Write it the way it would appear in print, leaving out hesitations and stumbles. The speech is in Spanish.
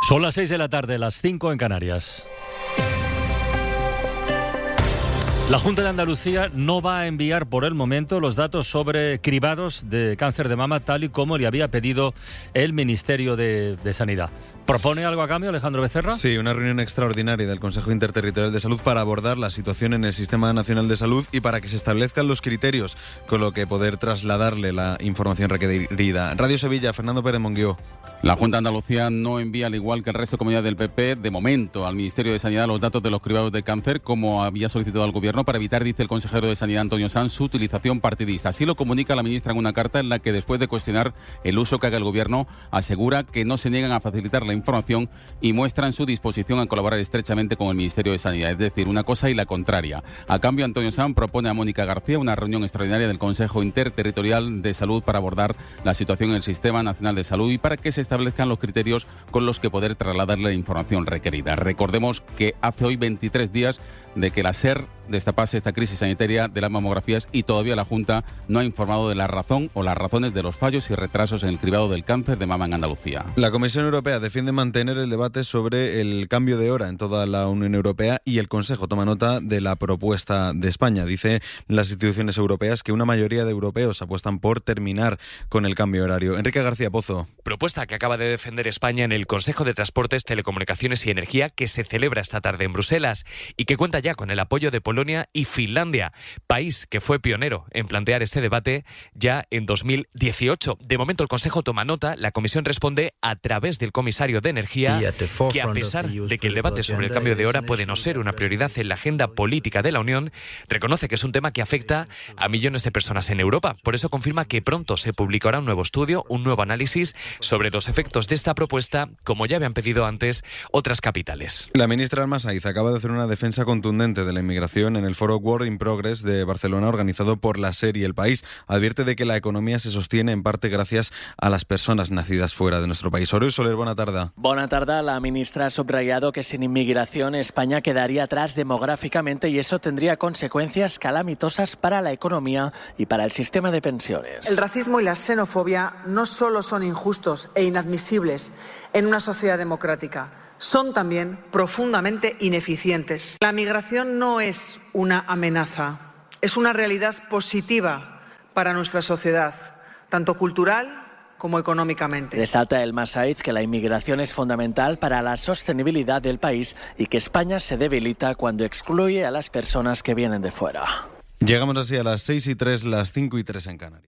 Son las 6 de la tarde, las 5 en Canarias. La Junta de Andalucía no va a enviar por el momento los datos sobre cribados de cáncer de mama, tal y como le había pedido el Ministerio de Sanidad. ¿Propone algo a cambio, Alejandro Becerra? Sí, una reunión extraordinaria del Consejo Interterritorial de Salud para abordar la situación en el Sistema Nacional de Salud y para que se establezcan los criterios con lo que poder trasladarle la información requerida. Radio Sevilla, Fernando Pérez Monguió. La Junta de Andalucía no envía, al igual que el resto de comunidades del PP, de momento al Ministerio de Sanidad los datos de los cribados de cáncer, como había solicitado al Gobierno, para evitar, dice el consejero de Sanidad, Antonio Sanz, su utilización partidista. Así lo comunica la ministra en una carta en la que, después de cuestionar el uso que haga el Gobierno, asegura que no se niegan a facilitar la información y muestran su disposición a colaborar estrechamente con el Ministerio de Sanidad. Es decir, una cosa y la contraria. A cambio, Antonio Sanz propone a Mónica García una reunión extraordinaria del Consejo Interterritorial de Salud para abordar la situación en el Sistema Nacional de Salud y para que se establezcan los criterios con los que poder trasladarle la información requerida. Recordemos que hace hoy 23 días de que la SER destapase esta crisis sanitaria de las mamografías y todavía la Junta no ha informado de la razón o las razones de los fallos y retrasos en el cribado del cáncer de mama en Andalucía. La Comisión Europea defiende mantener el debate sobre el cambio de hora en toda la Unión Europea y el Consejo toma nota de la propuesta de España. Dice las instituciones europeas que una mayoría de europeos apuestan por terminar con el cambio horario. Enrique García Pozo. Propuesta que acaba de defender España en el Consejo de Transportes, Telecomunicaciones y Energía, que se celebra esta tarde en Bruselas y que cuenta ya con el apoyo de Polonia y Finlandia, país que fue pionero en plantear este debate ya en 2018. De momento el Consejo toma nota, la Comisión responde a través del comisario de Energía, que a pesar de que el debate sobre el cambio de hora puede no ser una prioridad en la agenda política de la Unión, reconoce que es un tema que afecta a millones de personas en Europa. Por eso confirma que pronto se publicará un nuevo estudio, un nuevo análisis sobre los efectos de esta propuesta, como ya habían pedido antes otras capitales. La ministra Alma Saiz acaba de hacer una defensa contundente de la inmigración en el foro Work in Progress de Barcelona, organizado por la SER y El País. Advierte de que la economía se sostiene en parte gracias a las personas nacidas fuera de nuestro país. Oriol Soler, buena tarde. Buena tarde. La ministra ha subrayado que sin inmigración España quedaría atrás demográficamente y eso tendría consecuencias calamitosas para la economía y para el sistema de pensiones. El racismo y la xenofobia no solo son injustos e inadmisibles en una sociedad democrática, son también profundamente ineficientes. La migración no es una amenaza, es una realidad positiva para nuestra sociedad, tanto cultural como económicamente. Resalta Alma Saiz que la inmigración es fundamental para la sostenibilidad del país y que España se debilita cuando excluye a las personas que vienen de fuera. Llegamos así a las 6:03, las 5:03 en Canarias.